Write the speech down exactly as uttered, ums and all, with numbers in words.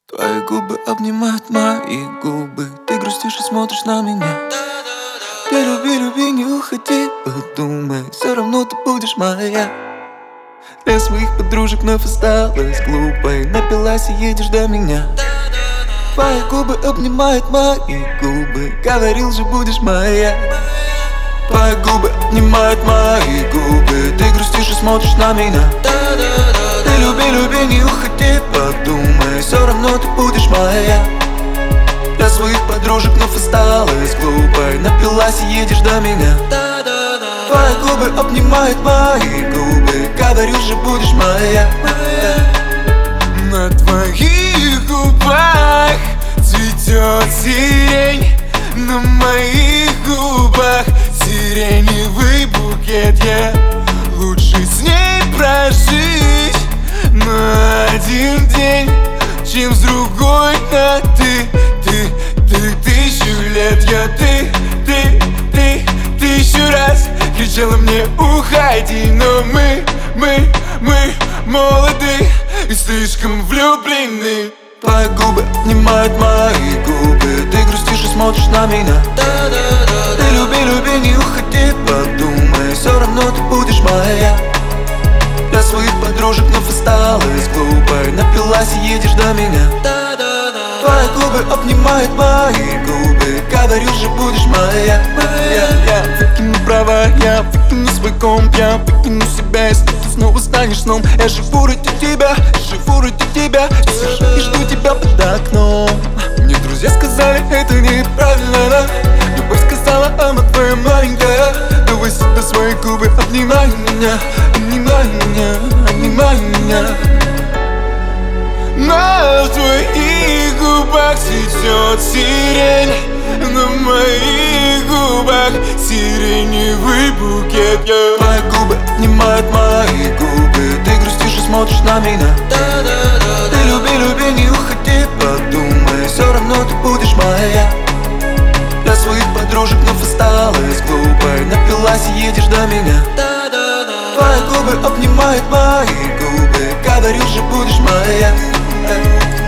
Твои губы обнимают мои губы. Ты грустишь и смотришь на меня. Ты люби, люби, не уходи, подумай, все равно ты будешь моя. Для своих подружек вновь осталась глупой. Напилась и едешь до меня. Твои губы обнимают мои губы. Говорил же, будешь моя. Твои губы обнимают мои губы. Ты грустишь и смотришь на меня. Ты люби, люби, не уходи, подумай, все равно ты будешь моя. Для своих подружек вновь осталась глупой. Напилась и едешь до меня. Твои губы обнимают мои губы. Говорю же, будешь моя. На твоих губах цветет сирень. На моих губах сиреневый букет. Я лучше с ней прожить на один день, чем с другой на ты. Ты, ты, тысячу лет. Я ты, ты, ты, тысячу раз кричала мне уходи. Но мы, мы, мы молоды и слишком влюблены. Твои губы обнимают мои губы. Ты грустишь и смотришь на меня. Ты люби, люби, не уходи, подумай, все равно ты будешь моя. Для своих подружек вновь осталась глупой. Напилась и едешь до меня. Твои губы обнимают мои губы. Говорю же, будешь моя. Я, я выкину права, я выкину свой комп. Я выкину себя, если ты снова станешь сном. Я живу ради тебя, живу ради тебя. Я сижу и жду тебя под окном. Мне друзья сказали, это неправильно, да? Любовь сказала, она твоя маленькая. Давай сюда свои губы, обнимай меня. Обнимай меня, обнимай меня. На твоих губах цветет сирень. На моих губах сиреневый букет. yeah. Твои губы обнимают мои губы. Ты грустишь и смотришь на меня. Ты люби, люби, не уходи, подумай, все равно ты будешь моя. Для своих подружек вновь осталась глупой. Напилась и едешь до меня. Твои губы обнимают мои губы. Говорю же, будешь моя.